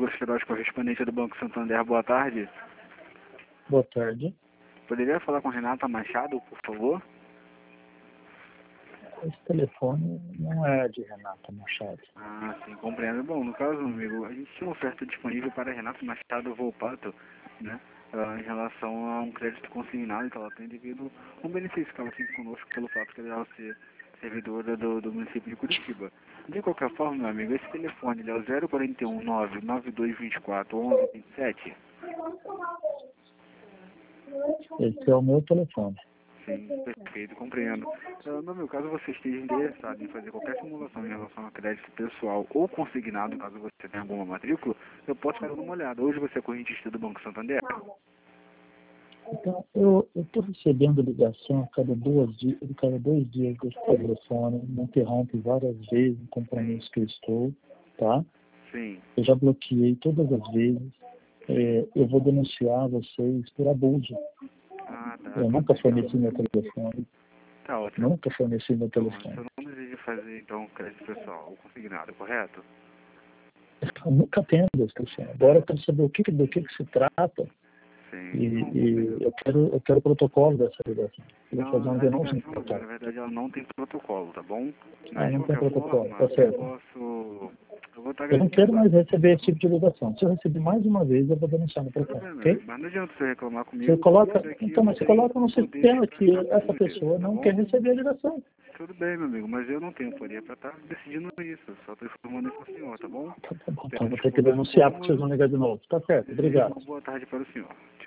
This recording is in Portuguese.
Douglas Queiroz, correspondente do Banco Santander. Boa tarde. Boa tarde. Poderia falar com Renata Machado, por favor? Esse telefone não é de Renata Machado. Ah, sim, compreendo. Bom, no caso, amigo, a gente tinha uma oferta disponível para Renata Machado Volpato, né? Em relação a um crédito consignado que ela tem devido a um benefício que ela tem conosco pelo fato de ela ser servidora do município de Curitiba. De qualquer forma, meu amigo, esse telefone ele é o 041 99224 1127. Esse é o meu telefone. Sim, perfeito, compreendo. No meu caso, você esteja interessado em fazer qualquer simulação em relação a crédito pessoal ou consignado, caso você tenha alguma matrícula, eu posso dar uma olhada. Hoje você é correntista do Banco Santander? Então, eu estou recebendo ligação a cada 2 dias desse telefone, me interrompe várias vezes no compromisso que eu estou, tá? Sim. Eu já bloqueei todas as vezes. Eu vou denunciar vocês por abuso. Ah, tá. Eu nunca forneci meu telefone. Tá ótimo. Nunca forneci meu Então, telefone. você não deseja fazer, então, crédito pessoal ou consignado, correto? Eu nunca atendo esse telefone. Agora eu quero saber do que se trata. Sim. E eu quero o protocolo dessa ligação. Eu vou fazer uma A denúncia no ligação, portal. na verdade, ela não tem protocolo, tá bom? Ah, Mas, de não tem qualquer protocolo, forma, tá certo. eu vou estar Eu não agradecendo. quero mais receber esse tipo de ligação. Se eu receber mais uma vez, eu vou denunciar no Tudo portal, bem, meu amigo, ok? mas não adianta você reclamar Você comigo, coloca, isso aqui eu então, não mas você tenho coloca no poder de sistema que estar essa fazendo isso, pessoa tá não bom? quer receber a ligação. Tudo bem, meu amigo, mas eu não tenho poder para estar decidindo isso, só estou informando isso ao senhor, tá bom? Tá bom, então Peço vou ter que desculpas do denunciar porque vocês incômodo, vão ligar de novo. Tá certo, desejo obrigado. uma boa tarde para o senhor.